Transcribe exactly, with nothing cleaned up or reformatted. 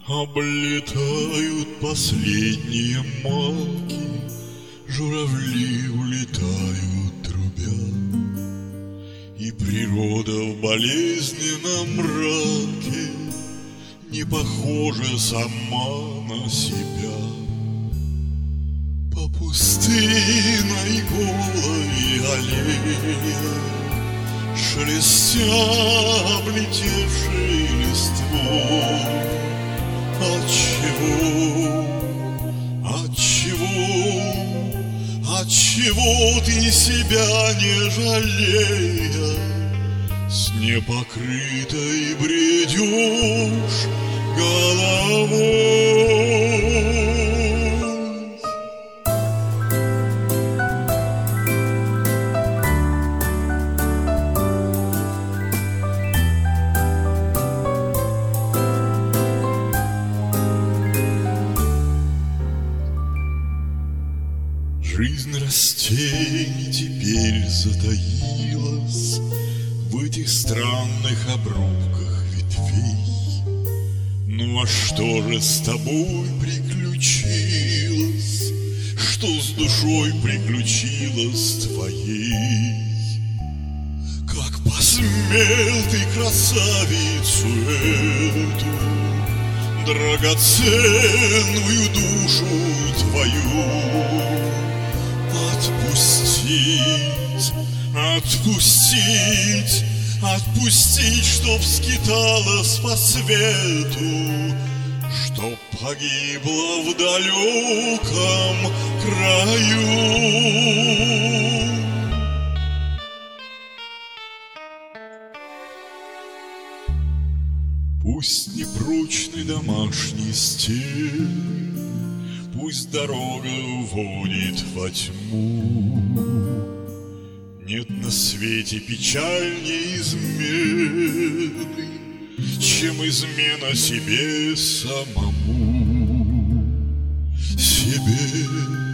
Облетают последние маки, журавли улетают трубя, и природа в болезненном мраке не похожа сама на себя. По пустынной голой аллее, шелестя облетевшей листвой, отчего, отчего, отчего ты себя не жалея с непокрытой бредешь головой? Жизнь растений теперь затаилась в этих странных обрубках ветвей. Ну а что же с тобой приключилось? Что с душой приключилось твоей? Как посмел ты красавицу эту, драгоценную душу твою, отпустить, отпустить, отпустить, чтоб скиталась по свету, чтоб погибла в далеком краю. Пусть непрочны домашние стены, пусть дорога уводит во тьму. Нет на свете печальней измены, чем измена себе самому, себе.